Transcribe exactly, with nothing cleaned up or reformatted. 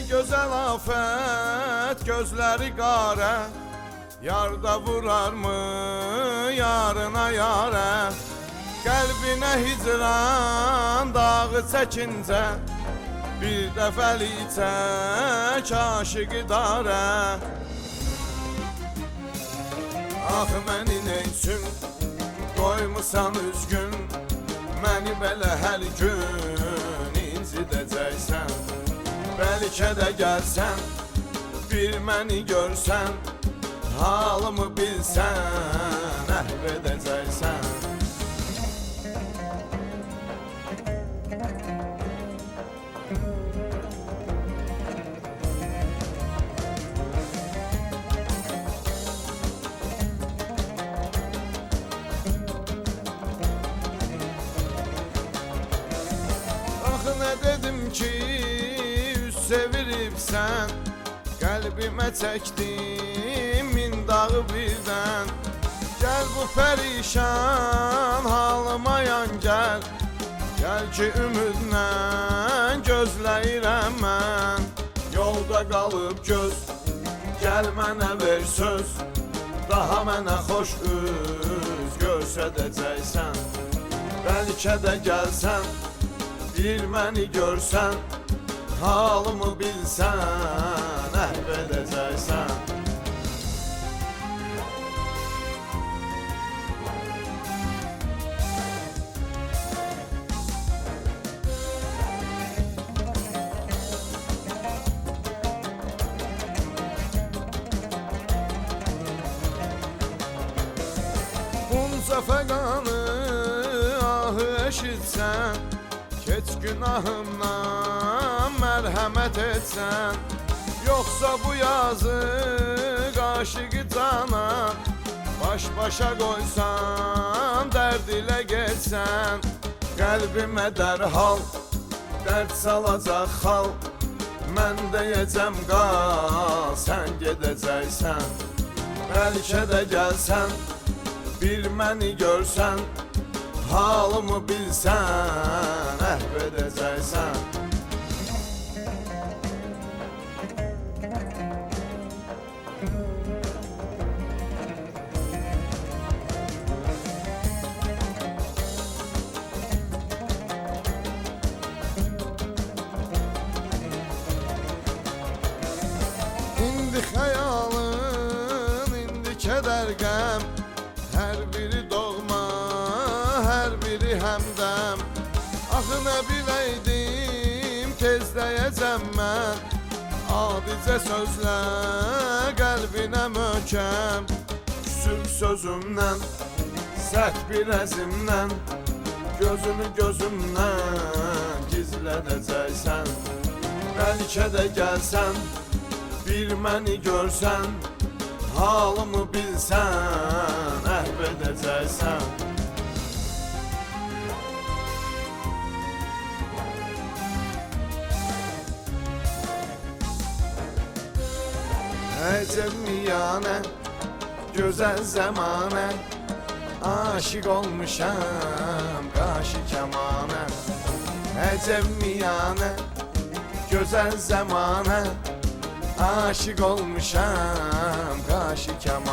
gözəl afət, gözləri qarə, yarda vurarmı yarına yarə? Qəlbinə hicran dağı çəkincə, bir dəfəlikcə aşıqı darə. Ah məni neyçün qoymusan üzgün, məni belə hər gün incidəcəksən. Bəlkə də gəlsən, bir məni görsən, halımı bilsən, əhv edəcəksən. Axı nə dedim ki, üz seviribsən, qəlbimə çəkdim min dağı birdən. Gəl bu pərişan halıma yan gəl, gəl ki ümidlə gözləyirəm mən. Yolda qalıb göz, gəl mənə ver söz, daha mənə xoş üz göstərəcəksən. Bəlkə də gəlsən, bir məni görsən, halımı bilsən, əhv edəcəksən. Bunca fəqanı ahı eşitsən, keç günahımdan mərhəmət etsən. Yoxsa bu yazıq aşıqı cana, baş-başa qoysan, dərd ilə geçsən. Qəlbimə dərhal dərd salacaq xal, mən deyəcəm qal, sən gedəcəksən. Bəlkə də gəlsən, bir məni görsən, halımı bilsən, əhv edəcəksən. İndi xəyalın, indi kədər qəm, hər biri doğma, hər biri həmdəm. Axı nə biləydim, tezdəyəcəm mən, adicə sözlə qəlbinə möhkəm. Küsüb sözümdən, sərt bir əzimdən, gözünü gözümdən gizlədəcəksən. Bəlkə də gəlsən, bir məni görsən, halımı bilsən, əhv edəcəksən. Əcəb miyanə, gözəl zəmanə, aşiq olmuşam qaşı kəmanə. Əcəb miyanə, gözəl zəmanə, aşiq olmuşam qaşı kəmanə.